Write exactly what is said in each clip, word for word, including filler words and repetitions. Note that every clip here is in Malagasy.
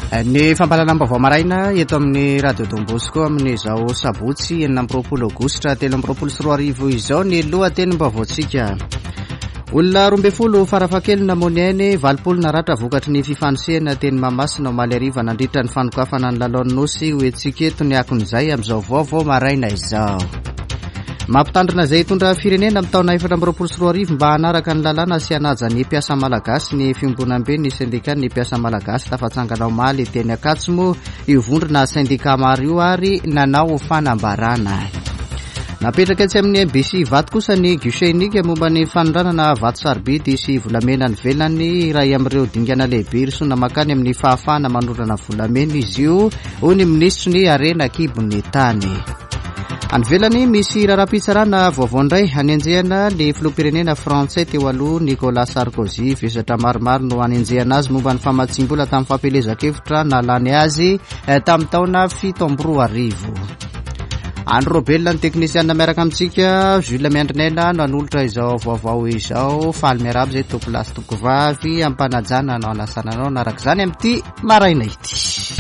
Ny fampalalam-baovao maraina eto amin'ny radio Don Bosco amin'izao sabotsy enina amby roapolo aogositra telo amby roapolo sy roa arivo izao ny lohatenim-baovaontsika. Olona roa ambin'ny folo farafakely namoniainy valopolo naratra vokatry ny fifanosehana teny Mahamasina omaly ariva nandritra ny fanokafana ny lalao nosy hoetsika eto ny akon'izay amin'izao vaovao maraina izao. Mampitandrina izay hitondra firenena amin'ny taona efatra amby roapolo sy roa arivo mba hanaraka ny lalàna sy hanaja ny mpiasa malagasy ny fiomboanam-be ny sendika ny mpiasa malagasy tafatsangana omaly teny Akatsimo io vondrona sendika maro io ary nanao fanambarana. Napetraka etsy amin'ny M B C vato kosa ny guichet unique momba ny fanondranana vato sarobidy sy volamena ny velany iray amin'ireo dingana lehibe irisona makany amin'ny fahafahana manondrana volamena izy io ho ny ministry ny Arena Kibony tany. Any velany misy raharaham-pitsarana vaovao indray hanenjehana ny filoham-pirenena frantsay teo aloha Nicolas Sarkozy vesatra maromaro no hanenjehana azy momba ny famatsim-bola tamin'ny fampelezan-kevitra nalany azy tamin'ny taona fito amby roa arivo. Andro Robel ny teknisianina miaraka amintsika Jules Miandrinena no hanolotra izao vaovao izao faly miarabo izay tokolasy tokovavy ampanajana no anasana anao naraka izany amin'ity maraina ity.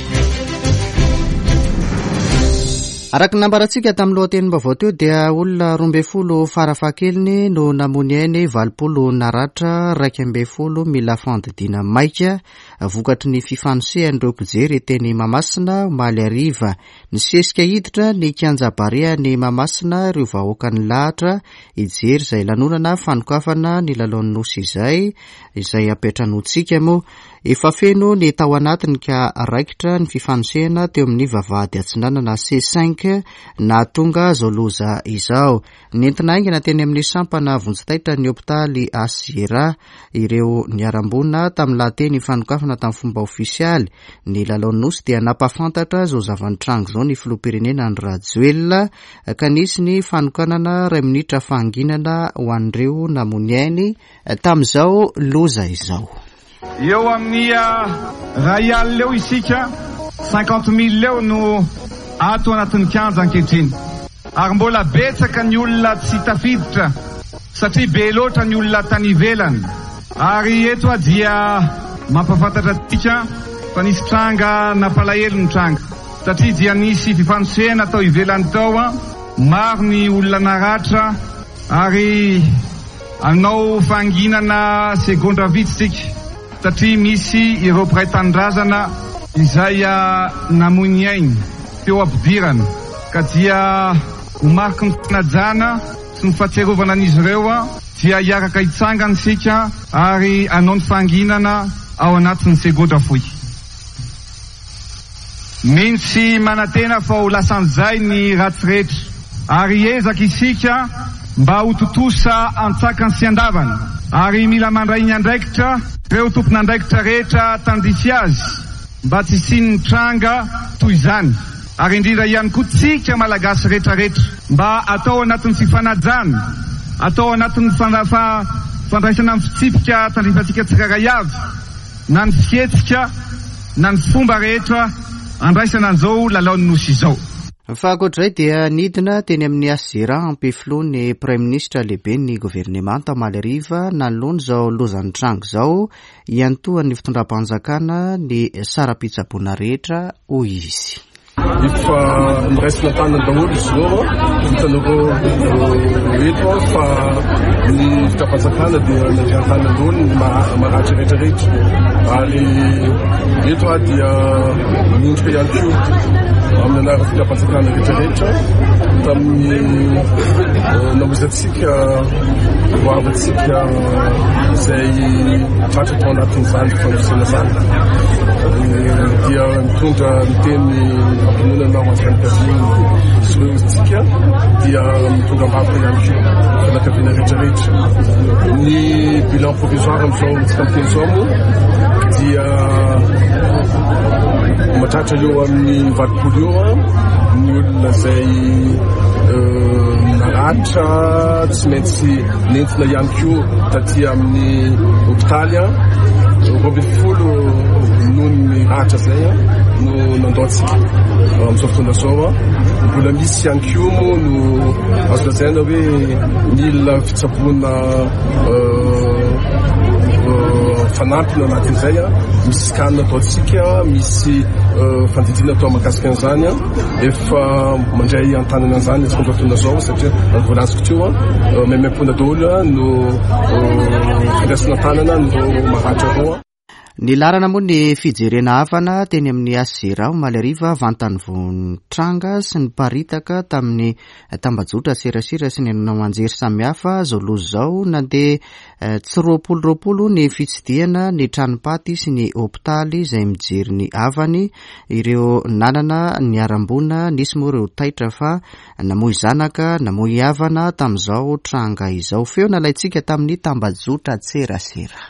Araka nambarantsika tamin'ny lohatenim-baovao teo dia olona roa ambin'ny folo farafahakeliny no namoniainy valopolo naratra raika ambin'ny folo mila fandidiana maika vokatry ny fifanosehana ireo mpijery teny Mahamasina omaly ariva. Ny sesika hiditra ny kianjabarea ny Mahamasina ireo vahoaka ny lahatra hijery izay lanonana fanokafana ny lalaon'ny nosy izay izay apetranotsika moa. Efa feno ny tao anatiny ka raikitra ny fifanosehana teo amin'ny vavahady atsinanana C cinq na tonga zao loza izao. Nentina aingana teny amin'ny sampana vonjitaitra ny hopitaly Asiera ireo niarambona tamin'ny lahateny fanokafana tamin'ny fomba ofisialy ny lalaon'ny nosy dia napafantatra zao zavanitranga zao ny filoham-pirenena ny Rajoelina ka nisy ny fanokanana iray minitra fahanginana ho an'ireo namoniainy tamin'izao loza izao. Eo amin'ny ray alina eo isika cinquante mille eo no ato anatin'ny kianja ankehitriny ary mbola betsaka ny olona tsy tafiditra satria be loatra ny olona tany ivelany ary eto dia mampafantatra tika fa nisy tranga nampalahelo ny tranga satria dia nisy fifanosehana tao ivelany tao maro ny olona naratra ary anao fanginana segondra vitsitsika satria misy ireo mpiray tanindrazana izay namony ainy teo ampidirana ka dia homariky ny fanajana sy ny fahatserovana an'izy ireo dia hiaraka hitsangana sika ary anao ny fanginana ao anatin'ny segondra foy. Mintsy manantena fa ho lasan'izay ny ratsy rehetra ary ezaka isika mba ho totosa antsakany sy andavany ary mila mandray ny andraikitra ireo tompona andraikitra rehetra tandrisy azy mba tsy siny tranga toy izany ary indrindra ihany koa tsika malagasy rehetrarehetra mba atao anatin'ny fifanajana atao anatin'ny fandraisana amin'ny fitsipika tandrifatsika tsirairay avy na ny fietsika na ny fomba rehetra andraisana an'izao lalaon'ny nosy izao. Fa ankoatr'izay dia nidina teny amin'ny Asiera ampifiloany Prime Ministra lehibe ny governemanta omaly ariva nanoloany izao lozan'ny tranga izao iantoan'ny fitondram-panjakana ny sarapitsaboana rehetra hoy izy. Efa miraisina tanana daholo izy zao hitanareo eto fa ny fitondram-panjakana dia nandrian-tany aloany ny maratra rehetrarehetra ary eto dia miondrika ihany koa amin'ny anarana fitondram-panjakana rehetrarehetra tamin'ny nahozatsika hoavantsika izay tratra tao anatin'izany fanosena zany dia mitondra miteny ampinonana ho azanokaviny izy ireo izitsika dia mitondra mbakoka ihany koa fianakaviana rehetrarehetra. Ny bilan provisoire amin'izao tsika miteny izao moa dia matratra eo amin'ny valopolo eo ny olona izay naratra tsy maintsy nentina ihany koa taty amin'ny hopitaly roa ambin'ny folo noho ny ratra zay no nandoatsika amin'izao fotoana zao mbola misy ihany koa moa no azo lazaina hoe mila fitsaboana fanampy no anatin'izay a misy scanne ataotsika misy fandidiana atao mahakasika an'izany a efa mandray antanana an'izany tsy fandratonana zao satria voalaziko teo a maimaimpona daholo no fandraisana tanana no mahatra roa. Ny larana moa ny fijerena havana teny amin'ny Azera Malariva vantany vontranga sy ny paritaka tamin'ny tambajotra serasera sy ny anonao-anjery samihafa zao lozo zao nandeha tsy roapolo roapolo ny fitsidiana ny tranopaty sy ny hopitaly izay mijery ny havany ireo nanana ny arambona nisy moa ireo taitra fa namoy zanaka namoy havana tamin'izao tranga izao feo nalaitsika tamin'ny tambajotra serasera.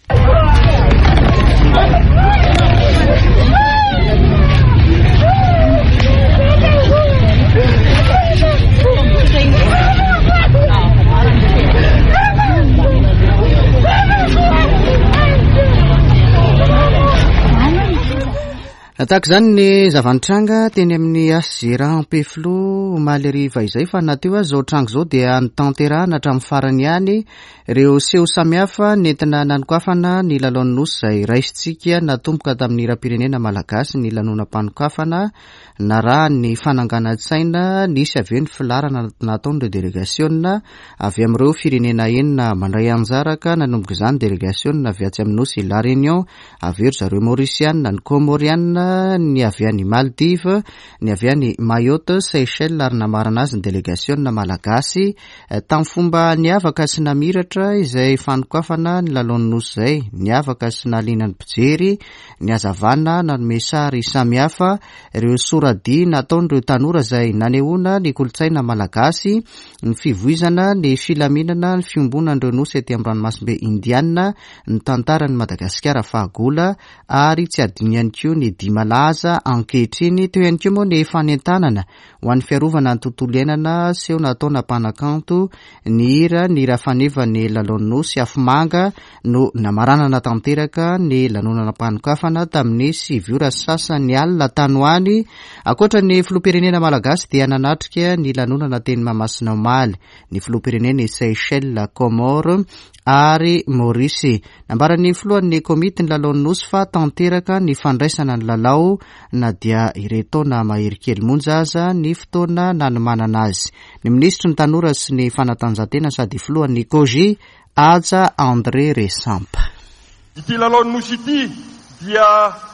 Tahaka izany ny zavanitranga teny amin'ny Azera Ampefilo Malariva izay fa nateo azy zao tranga zao dia nitanterahana hatramin'ny farany ihany ireo seho samihafa nentina nanokafana ny lalaon'ny nosy izay raisitsika natomboka tamin'ny hiram-pirenena malagasy ny lanonam-panokafana na raha ny fananganan-tsaina nisy avy eo ny filarana nataon'ireo delegasiona avy amin'ireo firenena enina mandray anjaraka nanomboka izany delegasiona avy atsy amin'ny nosy La Réunion avy eo zareo Mauritiana ny Comoriana ny avy any Maldives ny avy any Mayotte Seychelles ary namarana azy ny delegasiona malagasy tamin'ny fomba niavaka sy namiratra izay fanokafana ny lalaon'ny nosy izay niavaka sy naliana ny mpijery ny azavana nanome sary samihafa ireo soradi nataon'ireo tanora izay nanehoana ny kolontsaina malagasy ny fivoizana ny filaminana ny fiombonan'ireo nosy ety amin'ny ranomasimbe Indiana ny tantaran'ny Madagasikara fahagola ary tsy adino ihany koa ny dimalaza ankehitriny teo ihany koa moa ny fanentanana ho an'ny fiarovana ny tontolo iainana seho nataona mpanakanto ny hira ny rafaneva ny lalaon'ny nosy afomanga no namaranana tanteraka ny lanonana mpanokafana tamin'ny siviora sasany alina tany ho any akoatra ny filoham-pirenena malagasy dia nanatrika ny lanonana teny Mahamasina Omaly ny filoham-pirenena Seychelles Comore ary Maurice nambaran'ny filohan'ny komity ny lalaon'ny nosy fa tanteraka ny fandraisana ny lalao na dia iretoana mahery kely monja aza ny fotoana nanomanana azy ny ministry ny tanora sy ny fanatanjahantena sady filohan'ny Koji Aja André Resampa. Ity lalaon'ny nosy ity dia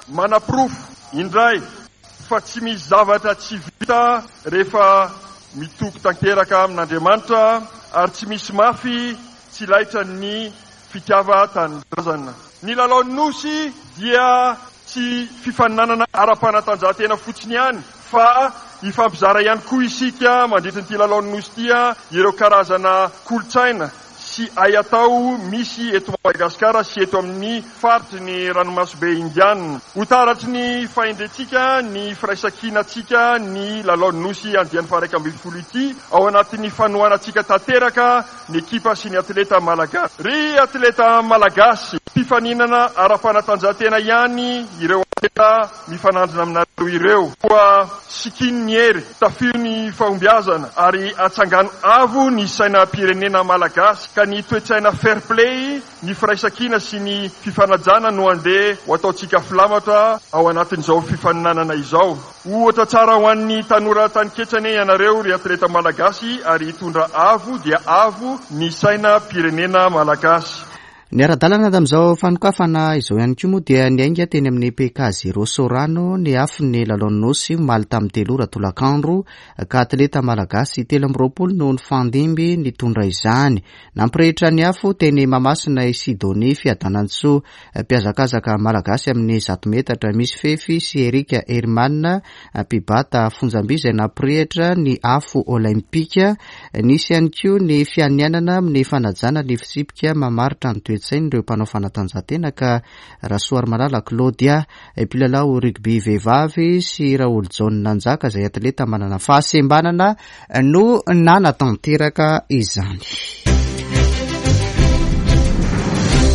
manaprofo indray fa tsy misy zavatra tsy vita rehefa mitoko tanteraka amin'Andriamanitra ary tsy misy mafy tsy laitra ny fitiava tanindrazana. Ny lalaon'ny nosy dia tsy fifaninanana ara-panatanjahantena fotsiny ihany fa ifampizara ihany koa isika mandritra nyity lalaon'ny nosy tia ireo karazana kolotsaina sy ay atao misy eto Madagasikara sy eto amin'ny faritry ny ranomasimbe Indiana. Ho taratry ny fahendrentsika ny firaisankinatsika ny lalaon'ny nosy andian'ny faha raika ambin'ny folo ity ao anatin'ny fanohanatsika tanteraka ny ekipa sy ny atleta malagasy. Ry atleta malagasy fifaninana ara-panatanjahantena ihany ireo atleta mifanandrina aminareo ireo koa sikiny ny hery tafio ny fahombiazana ary atsangano avo ny sainam-pirenena malagasy ka ny toetsaina fair play ny firaisankina sy ny fifanajana no andeha ho ataotsika filamatra ao anatin'izao fifaninanana izao. Ohatra tsara ho an'ny tanora taniketrany ianareo ry atleta malagasy ary hitondra avo dia avo ny sainam-pirenena malagasy. Ny ara-dalana tamin'izao fanokafana izao ihany koa moa dia niainga teny amin'ny P K zero Sorano ny afin'ny lalaon'ny nosy maly tamin'ny telo ora tolakandro ka atleta malagasy telo amby roapolo no nifandimby nitondra izany. Nampirehitra ny afo teny Mahamasina Sidonie Fiadanantsoa mpiazakazaka malagasy amin'ny zato metatra misy fefy sy Erika Herman mpibata fonjamby izay nampirehitra ny afo olimpika. Nisy ihany koa ny fianianana amin'ny fanajana ny fisipika mamaritra ny toetsainy ireo mpanao fanatanjahantena ka Rasoary Malala Claudia mpilalao rugby vehivavy sy Raoul John Nanjaka izay atleta manana fahasembanana no nanatanteraka izany.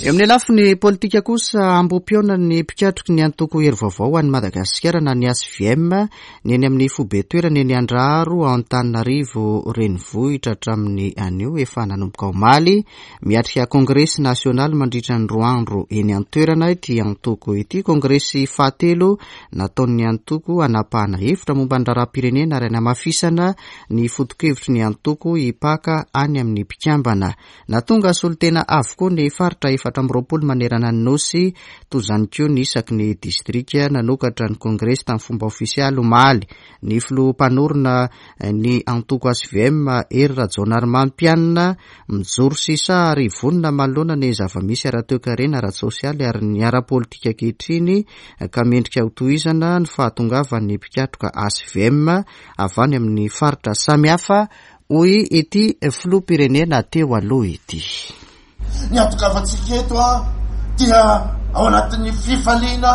eo amin'ny lafiny politika kosa ambom-piona ny mpikatroky ny antoko hery vaovao any Madagasikara na ny A S V M ny eny amin'ny fobe-toerana eny Andraro ao Antananarivo renivohitra hatramin'ny anio efa nanomboka omaly miatrika kongresy nasionaly mandritra ny roa andro eny an-toerana ity antoko ity. Kongresy fahatelo nataon'ny antoko anapahana hevitra momba ny raharaham-pirenena ary namafisana ny foto-kevitry ny antoko hipaka any amin'ny mpikambana. Natonga solotena avokoa ny faritra efatra amby roapolo manerana ny nosy tozany koa ny isaky ny distrika nanokatra ny kongresy tamin'ny fomba ofisialy omaly. Ny filoham-panorona ny antoko A S V M Hery Rajaonarymampianina mijoro sisa ary vonona manoloana ny zava-misy ara-toekarena ara-tsosialy ary ny ara-politika ankehitriny ka mendrika ho tohizana ny fahatongavan'ny mpikatroka A S V M avany amin'ny faritra samihafa hoy ity filoham-pirenena teo aloha ity. Ny atokavatsika eto a dia ao anatin'ny fifaliana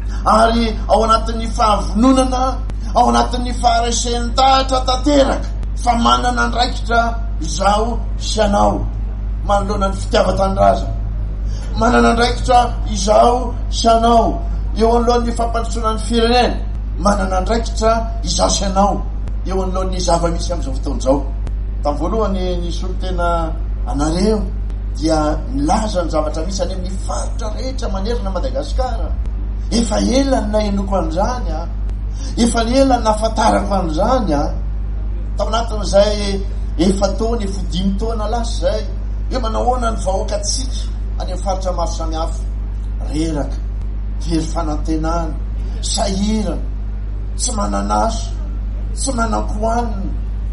ary ao anatin'ny fahavononana ao anatin'ny faharesenitahatra tanteraka fa manana andraikitra izao sy anao manoloana ny fitiava-tanindrazana, manana andraikitra izao sy anao eo anoloan'ny fampandrosoana ny firenena, manana andraikitra izao sy anao eo anoloan'ny zava-misy amin'izao fotoana izao. Tamin'ny voalohany ny solotena anareo dia milaza ny zavatra misy any amin'ny faritra rehetra manerana Madagasikara. Efa ela ny nahenoko an'izany a, efa ela ny nahafantarako an'izany a. Tao anatin'izay efa taona efa dimy taona lasa zay eo manahoana ny vahoaka atsika any amin'ny faritra maro samihafa, reraka, very fanantenana, sahirana, tsy mananaso, tsy manampoanina,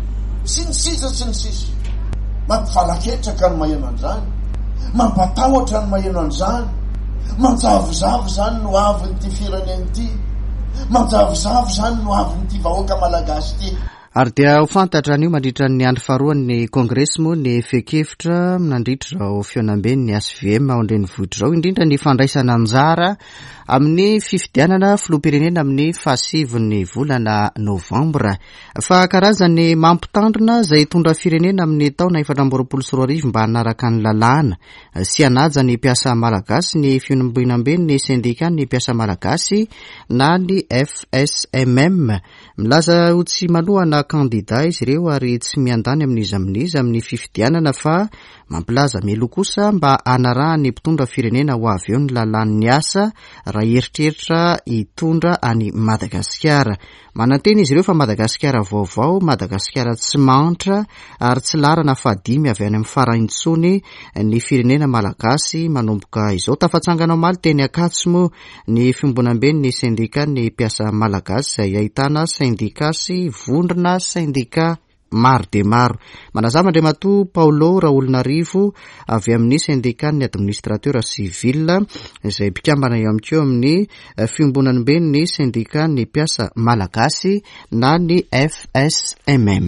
sy ny sisa sy ny sisa. Mampifalaketraka ny maheno an'izany, mampatahotra ny maheno an'izany, manjavozavo zany no avin'ity firenena ity, manjavozavo zany no avin'ity vahoaka malagasy ity. Ary dia ho fantatra an'io mandritra ny andro faharoan'ny kongresy moa ny fekevitra nandritra ao fionamben'ny A S V M ao an-drenivohitra ao, indrindra ny fandraisana anjara amin'ny fifidianana filoham-pirenena amin'ny fahasivy volana novambra. Fa karazany mampitandrina izay tondra firenena amin'ny taona efatra amby roapolo sy roa arivo mba hanaraka ny lalàna sy hanaja ny mpiasa malagasy, ny fianamboinam-beny ny sendika ny mpiasa malagasy na ny F S M M. Milaza ho tsy malohana kandida izy ireo ary tsy miandany amin'izy amin'izy amin'ny fifidianana fa mampilaza melo kosa mba hanarahany mpitondra firenena ho avy eo ny lalàn'ny asa raha eritreritra hitondra any Madagasikara. Manantena izy ireo fa Madagasikara vaovao, Madagasikara tsy mantra ary tsy larana fahadimy avy any amin'ny faraintsony ny firenena malagasy manomboka izao. Tafatsangana omaly teny Akatso moa ny fiambonam-beny ny sendika ny mpiasa malagasy izay ahitana sendika sy vondrona sendika maro de maro. Manazava Andriamatoa Paulo Raolonarivo avy amin'ny syndicat-ny administrateur civil izay mpikambana eo amiko amin'ny fiambonan'be ny syndicat-ny mpiasa malagasy na ny F S M M.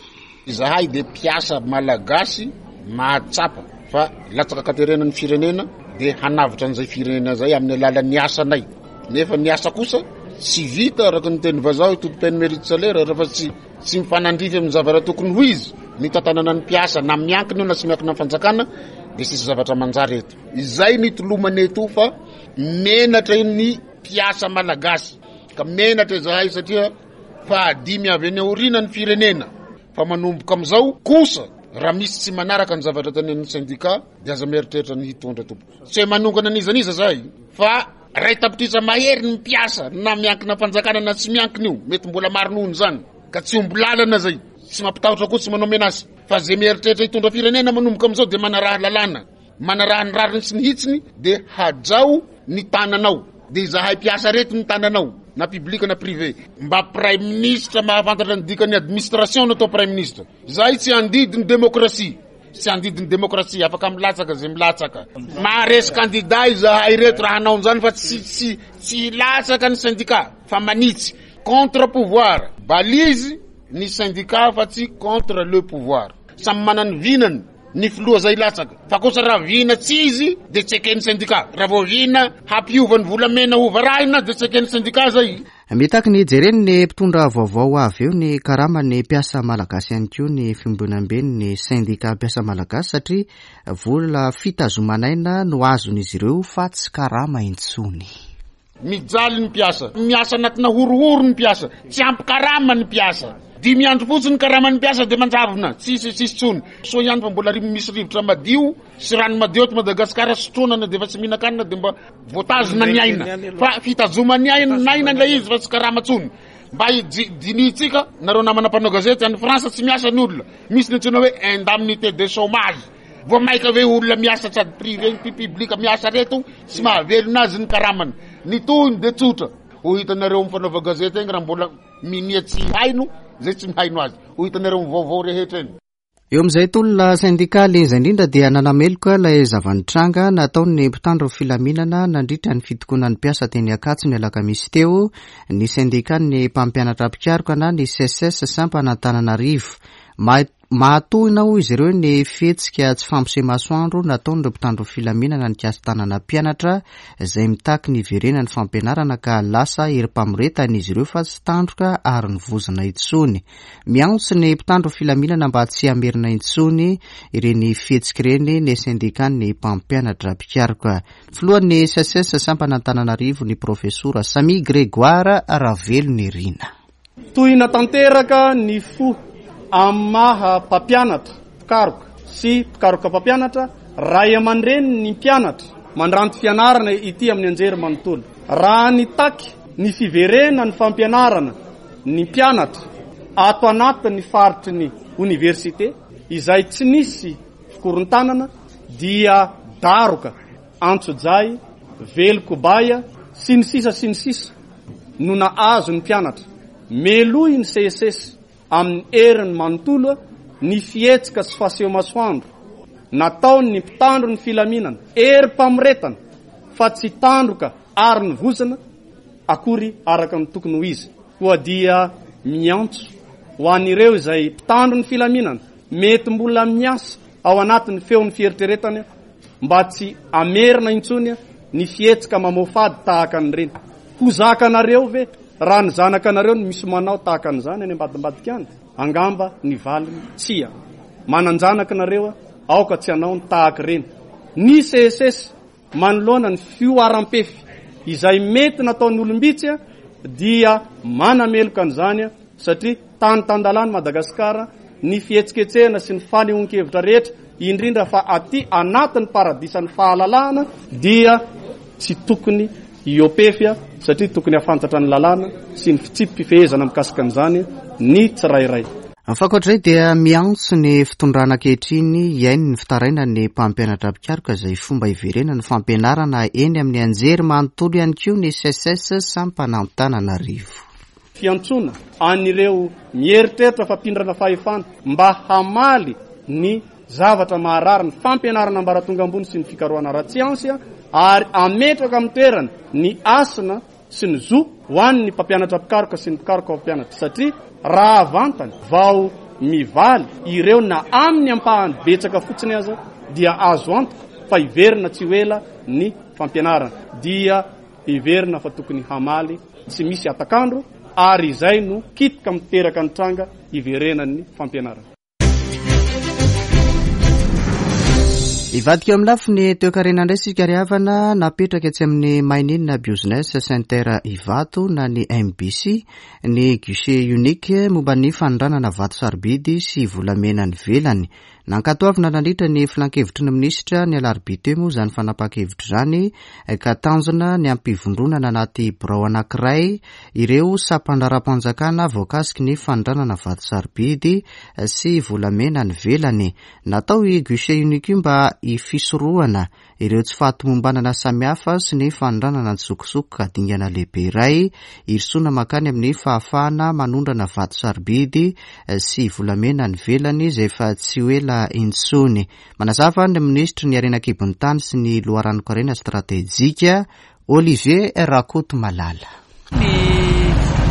Izahay de mpiasa malagasy mahatsapa fa latsaka katerenan'ny firenena de hanavitra an'izay firenena zay amin'ny alalan'ny asanay. Nefa ny asa kosa tsy vita araka ny teny vazaha toto-peny mérite salaire rehefa tsy tsy mifanandrify amin'ny zavatra tokony ho izy ny tantanana ny mpiasa na miankina io na tsy miankina amin'ny fanjakana de sisy zavatra manjary eto. Izay ny tolomana eto fa menatra ny mpiasa malagasy ka menatra izahay satria fahadimy avy eny aoriana ny firenena fa manomboka amin'izao kosa raha misy tsy manaraka ny zavatra tanen'ny syndicat de aza mieritreritra ny hitondra tompo. Tsy manongana an'izan'iza zahay fa ray tapitrisa mahery ny mpiasa na miankina fanjakana na tsy miankina io mety mbola maro nohony zany ka tsy ombolalana zay tsy mampitahotra koa tsy manao menazy fa zay mieritreritra hitondra firenena manomboka amin'izao de manaraha lalàna manaraha ny rariny sy ny hitsiny de hajao ny tananao de izahay mpiasa rety ny tananao na public na privé mba prime ministre mahafantatra ny dikany administration natao prime ministre. Zahay tsy andidiny demokrasia sy andidiny demokrasia afaka milatsaka zay milatsaka maharesy candidat izahay reto raha hanao an'izany fa tsy tsy tsy latsaka ny syndicat fa manitsy contre pouvoir balise ny syndicat fa tsy contre le pouvoir. Samy manany vinany ny filoha zay latsaka fa kosa raha vina tsy izy de tsy eken'ny syndicat raha vao vina hampiovany volamena hovarahina de tsy eken'ny syndicat zay. Mitaky ny jereny ny mpitondra vaovao avy eo ny karama ny mpiasa malagasy ihany koa ny fimbonambeny ny syndika mpiasa malagasy satria vola fitazomanaina no azon'izy ireo fa tsy karama intsony. Mijaly ny mpiasa, miasa anatina horohoro ny mpiasa, tsy ampy karama ny mpiasa. Dimy andro fotsiny karama ny mpiasa de manjavona, tsisy tsisy tsony. So ihany fa mbola misy rivotra madio, sy rano madio to Madagasikara sotronana de fa tsy mihinan-kanina de mba voatazona ny aina. Fa fitazoma ny aina naina ilay izy fa tsy karama tsony. Mba dinitsika nareo namana mpanao gazety any Frantsa tsy miasa ny olona. Misy ny antsoina hoe indemnité de chômage. Vao maika hoe olona miasa sady privé ny publika miasa reto tsy mahavelona azy ny karamany. Ny tohiny de tsotra. Ho hitanareo mifanaova gazety eny raha mbola minia tsy haino zay tsy mihaino azy. Ho hitanareo vaovao rehetra eny. Eo amin'izay tolona sindikaly izy indrindra dia nanameloka ilay zavanitranga nataony mpitandro filaminana nandritra ny fitokonan'ny mpiasa teny Akatso ny alakamisy teo ny sindikany mpampianatra mpikaroka na ny C S S Sampanantananarivo. Mahatohina ho izy ireo ny fihetsika tsy fampisemasoandro nataon'ireo mpitandro filaminana ny kiasy tanana mpianatra izay mitaky ny iverenany fampianarana ka lasa eri-pamoretana izy ireo fa tsy tandroka ary nivozana intsony. Miantso ny mpitandro filaminana mba tsy amerina intsony ireny fihetsika ireny ny sindikany mpampianatra mpikaroka. Filohan'ny C S S Sampanantananarivo ny profesora Samy Grégoire Ravelo ny Rina. Tohina tanteraka ny fo amaha mpampianatra mpikaroka sy mpikaroka mpampianatra ray aman-dreny ny mpianatra mandranty fianarana ity amin'ny anjery manontolo. Raha ny taky ny fiverena ny fampianarana ny mpianatra ato anatin'ny faritry ny université izay tsy nisy fikorontanana dia daroka antsojay velokobaya sy ny sisa sy ny sisa no nahazo ny mpianatra. Meloy ny C S S amin'ny eriny manontolo ny fihetsika sy fahasehomasoandro nataony ny mpitandro ny filaminana eri-pamoretana fa tsy tandroka ary ny vozana akory araka ny tokony ho izy. Koa dia miantso ho an'ireo izay mpitandro ny filaminana mety mbola miasa ao anatin'ny feon'ny fieritreretana mba tsy amerina intsony ny fihetsika mamofady tahaka an'ireny. Ho zakanareo ve raha ny zanakanareo ny misy manao tahaka an'izany any ambadimbadika any angamba ny valiny tsia mananjanakanareo aoka tsy anao ny tahaka ireny. Ny C S S manoloana ny fioaram-pefy izay mety nataon'ny olombitsy dia manameloka an'izany satria tany tandalany Madagasikara ny fihetsiketsehana sy ny fanehoan-kevitra rehetra indrindra fa aty anatin'ny paradisan'ny fahalalahana dia tsy tokony iopefya satria tokony afantatra ny lalàna sy ny fitsipifehezana mikasika an'izany ny tsirairay. Anfakoatray dia miantso ny fitondrana ankehitriny iainy ny fitaraina ny mpampianatra mpikaroka izay fomba iverena ny fampianarana eny amin'ny anjery manontolo ihany koa ny C S S Sampanantananarivo. Fiantsona an'ireo mieritreritra fampindrana fahefana mba hamaly ny zavatra maharary ny fampianarana ambaratonga ambony sy ny fikarohana ara-tsiansy ary ametraka amin'ny toerana ny asina sy ny zo ho an'ny mpampianatra mpikaroka sy ny mpikaroka mpampianatra satria raha avantany vao mivaly ireo na amin'ny ampahany betsaka fotsiny aza dia azo antoka fa iverina tsy hoela ny fampianarana dia iverina fa tokony hamaly tsy misy atakandro ary izay no kitika miteraka ny tranga iverenan'ny fampianarana. Ivadika amin'ny lafiny toekarena indray sika riavana napetraka etsy amin'ny maininina business center Ivato na ny M B C ny guichet unique momba ny fanondranana vato sarobidy sy volamena ny velany. Nankatoavina nandritra ny filan-kevitry ny minisitra ny alarobia moa izany fanapakevitry izany ka tanjona ny ampivondronana anaty birao anankiray ireo sampandraram-panjakana voakasiky ny fanondranana vato sarobidy sy volamena ny velany. Natao i guichet unique mba ifisorohana ireo tsy fahatomombanana samihafa sy ny fanondranana ny sokosokoka dingana lehibe iray irisoana makany amin'ny fahafahana manondrana vato sarobidy sy volamena ny velany izay fa tsy hoela intsony. Manazava ny ministry ny arenan-kibon'ny tany sy ny loharanokarena stratejika Olivier Rakoto Malala. Ny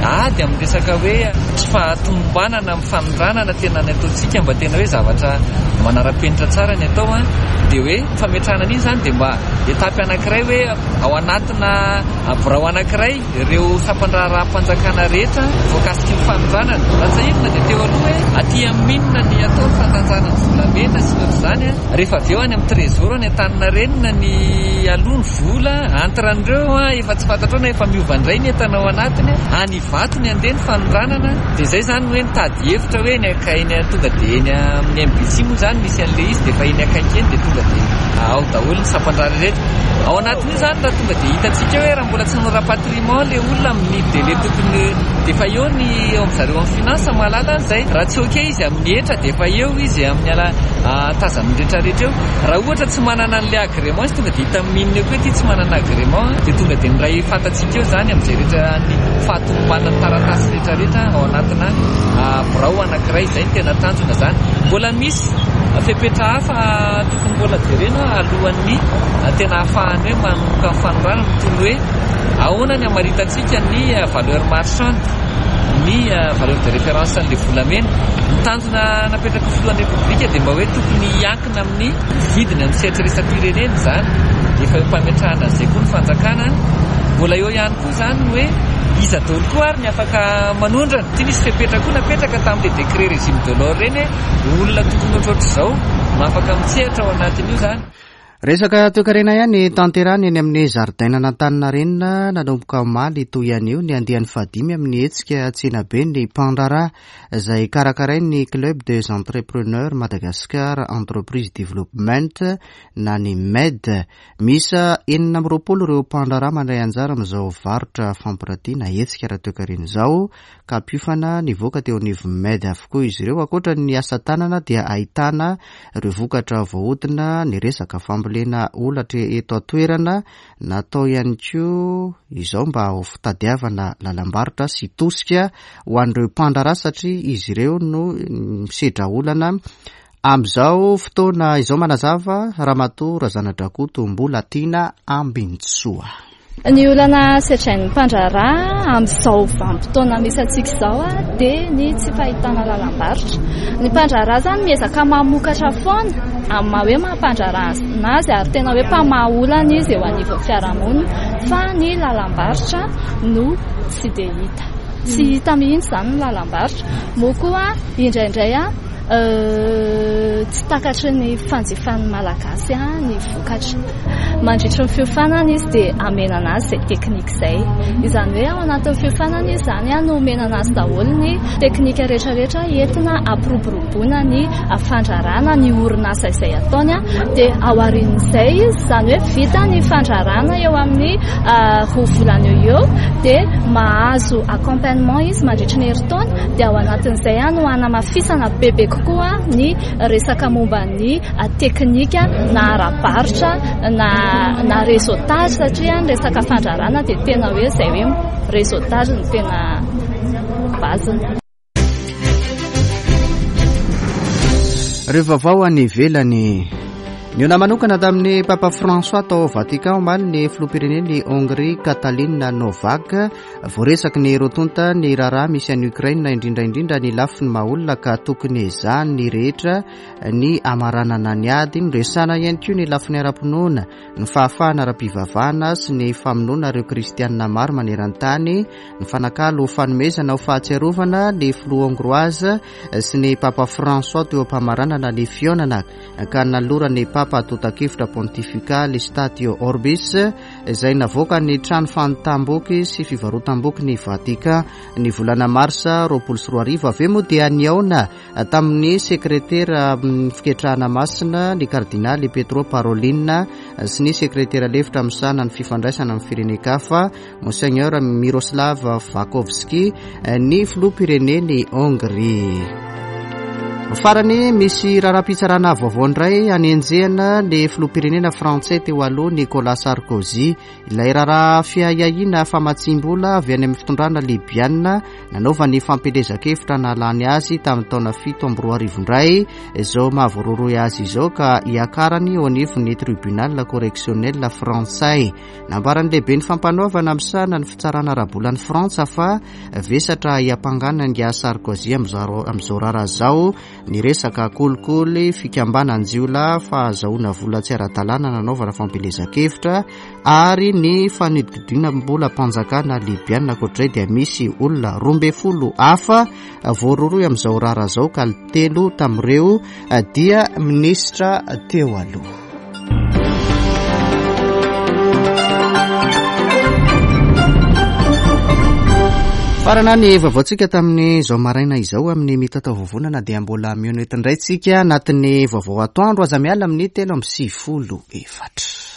ah dia miresaka hoe tsy fahatombanana amin'ny fanondranana tena ny ataontsika mba tena hoe zavatra manara-penitra tsara ny atao a dia hoe fametrahana an'iny zany dia mba etapy anankiray hoe ao anatina birao anankiray ireo sampandraraha-panjakana rehetra voakasiky ny fanondranana ratsahirina dia teo aloha hoe aty amin'inona ny atao ny fandanjana ny volamena sy ohatr' zany a rehefa avy eo any amin'ny trésor ny antanina renina ny aloha ny vola antran'ireo a efa tsy fantatrao na efa miova indray ny entanao anatiny any vato ny andeha ny fanondranana dia zay zany hoe nitady hevitra hoe ny akainy tonga dia eny amin'ny M B C moa zany misy an'le izy dia efa eny akaiky eny dia tonga dia ao daholo ny sampandrara rehetra ao anatin'io zany raha tonga dia hitantsika hoe raha mbola tsy nanao rapatriement le olona amin'ny délai tokony dia efa eo ny eo amin'ny zareo amin'ny finance mahalala an'izay raha tsy oke izy amin'ny hetra dia efa eo izy amin'ny ala tazamin'ny rehetrarehetra eo raha ohatra tsy manana an'le agrément izy tonga dia hita minina eo koe ty tsy manana agrément dia tonga dia miray fantatsika eo zany amin'izay rehetra ny fahatombanany taratasy rehetrarehetra ao anatina birao anankiray izay ny tena tanjona zany mbola misy fepetra hafa tokony mbola jerena alohan'ny tena ahafahany hoe manomboka ny fanondranana mitony hoe ahoana ny amaritantsika ny valeur marchande ny valeur de référence an'le volamena ny tanjona napetraka filohan'ny repoblika dia mba hoe tokony hiankina amin'ny vidiny amin'ny sehatra resam-pirenena zany efa empametrahana an'izay koa ny fanjakana mbola eo ihany koa zany hoe iza daholo koa ary ny afaka manondrana ty nisy fepetra koa napetraka tamin'le décret régime de l'or reny olona tokony ohatrohatr'izao no afaka mitsehatra ao anatin'io zany resaka toekarena ihany tanterany eny amin'ny zaridaina nantanina renina nanomboka maly toy ihany io ny andehan'ny fahadimy amin'ny hetsika tsinabe ny pandrara izay karakarai ny club des entrepreneurs Madagascar entreprise development na ny M E D misa enina amby roapolo ireo pandrara mandray anjara amin'izao varotra fampiratiana hetsika raha toekarena izao ka piofana nivoaka teo anivo M E D avokoa izy ireo akoatra ny asa tanana dia ahitana ireo vokatra voahodina ny resaka fambolena olatra eto atoerana natao ihany koa izao mba ho fitadiavana lalambarotra sy tosika ho an'ireo pandrara satria izy ireo no misedra olana amin'izao fotoana izao manazava Ramatoa Razanadrakoto mbola tiana ambintsoa ny olana setrain'ny mpandrara amin'izao vanim-potoana misy antsika izao a dia ny tsy fahitana lalam-barotra ny mpandrara zany miezaka mamokatra foana amin'ny maha hoe mampandrara anazy ary tena hoe mpamaha olana izy eo anivon'ny fiarahamonina fa ny lalam-barotra no tsy dia hita tsy hita mihitsy zany ny lalam-barotra moa koa indraindray a tsy takatry ny fanjifan'ny malagasy a ny vokatra mandritry ny fiofanana izy dia amenana azy izay teknika izay izany hoe ao anatin'ny fiofanana izy zany a no omenana azy daholo ny teknika rehetrarehetra entina ampiroboroboana ny fandrarana ny orinasa izay ataony a dia aorian'izay izy zany hoe vita ny fandrarana eo amin'ny roa volana eo eo dia mahazo accompagnement izy mandritry ny herintaona dia ao anatin'izay a no hanamafisana bebe kokoa ny resaka momba ny teknika na arabarotra na na réseautage satria ny resaka fandrarana dia tena hoe izay hoe réseautage no tena baziny rehefa vao any ivelany ny ona manokana tamin'ny papa François tao Vatican omaly ny filoham-pireneny Hongrie Katalina Novak voaresaky ny rotonta ny raharaha misy any Ukraine indrindraindrindra ny lafiny maolona ka tokony ezahany ny rehetra ny amaranana ny ady noresana ihany koa ny lafiny ara-pinoana ny fahafahana ara-pivavahana sy ny famonoana ireo kristianina maro maneran-tany ny fanakalo fanomezana ho fahatsiarovana ny filoha hongroise sy ny papa François teo am-pamaranana ny fionana ka nalorany papa atotakefitra pontificale Statio Orbis izay navoaka ny trano fanotam-boky sy fivarotam-boky ny Vatican ny volana marsa roapolo sy roa arivo avy eo moa dia niaona tamin'ny sekretera fiketrahana masina ny kardinaly Petro Parolin sy ny sekretera lefitra misana ny fifandraisana amin'ny firenen-kafa Monseigneur Miroslav Vakovsky ny filoham-pireneny Hongrie farany misy raharaham-pitsarana vaovao indray anenjehana ny filoham-pirenena frantsay teo aloha Nicolas Sarkozy. Ilay raharaha fiahiahina famatsimbola avy any amin'ny fitondrana libiana nanaovany fampelezakevitra nalany azy tamin'ny taona fito amby roa arivo indray izao mahavororoy azy izao ka hiakarany eo anivon'ny tribunal correctionnel frantsay. Nambarany lehibe ny fampanaovana amin'sana ny fitsarana arabolan'ny Frantsa fa vesatra hiampangana ny Sarkozy amin'izao rara zao ny resaka kolikoly fikambanany jiolahy fahazahoana vola tsy ara-dalàna nanaovana fampelezakevitra ary ny fanididina mbola mpanjakana libiana koatray dia misy olona roa ambin'ny folo hafa voaroroy amin'izao rara zao ka telo tamin'ireo dia ministra teo aloha. Farana ny vaovaontsika tamin'ny zao maraina izao amin'ny mitatao vovonana dia mbola mionety indray tsika anatin'ny vaovao atoandro aza miala amin'ny telo amby sivifolo efatra.